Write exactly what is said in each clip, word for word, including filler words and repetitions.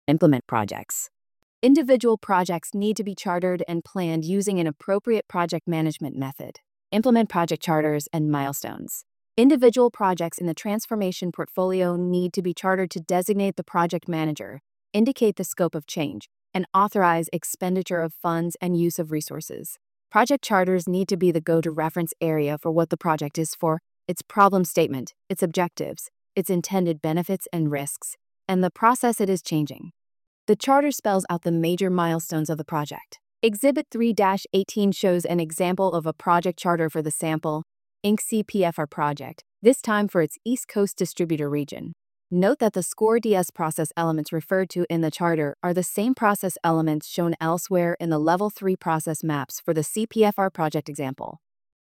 Implement projects. Individual projects need to be chartered and planned using an appropriate project management method. Implement project charters and milestones. Individual projects in the transformation portfolio need to be chartered to designate the project manager, indicate the scope of change, and authorize expenditure of funds and use of resources. Project charters need to be the go-to reference area for what the project is for, its problem statement, its objectives, its intended benefits and risks, and the process it is changing. The charter spells out the major milestones of the project. Exhibit three dash eighteen shows an example of a project charter for the Sample Incorporated C P F R project, this time for its East Coast distributor region. Note that the SCORE D S process elements referred to in the charter are the same process elements shown elsewhere in the Level three process maps for the C P F R project example.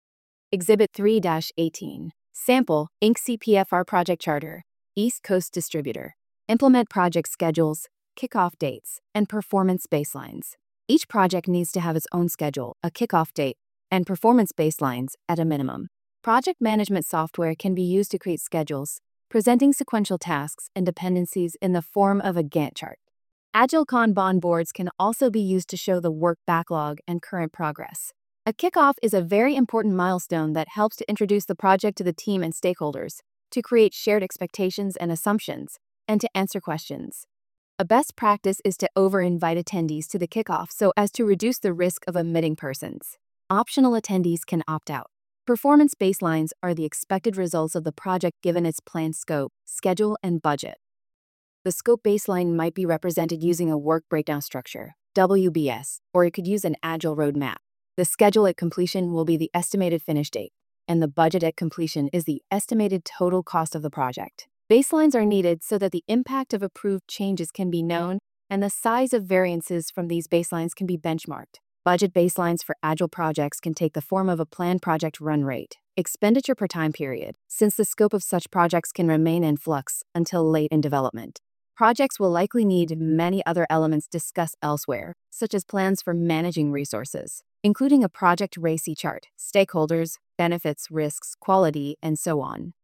Exhibit three dash eighteen. Sample Incorporated C P F R project charter, East Coast distributor. Implement project schedules, kickoff dates, and performance baselines. Each project needs to have its own schedule, a kickoff date, and performance baselines at a minimum. Project management software can be used to create schedules, presenting sequential tasks and dependencies in the form of a Gantt chart. Agile Kanban boards can also be used to show the work backlog and current progress. A kickoff is a very important milestone that helps to introduce the project to the team and stakeholders, to create shared expectations and assumptions, and to answer questions. A best practice is to over-invite attendees to the kickoff so as to reduce the risk of omitting persons. Optional attendees can opt out. Performance baselines are the expected results of the project given its planned scope, schedule, and budget. The scope baseline might be represented using a work breakdown structure, W B S, or it could use an agile roadmap. The schedule at completion will be the estimated finish date, and the budget at completion is the estimated total cost of the project. Baselines are needed so that the impact of approved changes can be known and the size of variances from these baselines can be benchmarked. Budget baselines for agile projects can take the form of a planned project run rate, expenditure per time period, since the scope of such projects can remain in flux until late in development. Projects will likely need many other elements discussed elsewhere, such as plans for managing resources, including a project R A C I chart, stakeholders, benefits, risks, quality, and so on.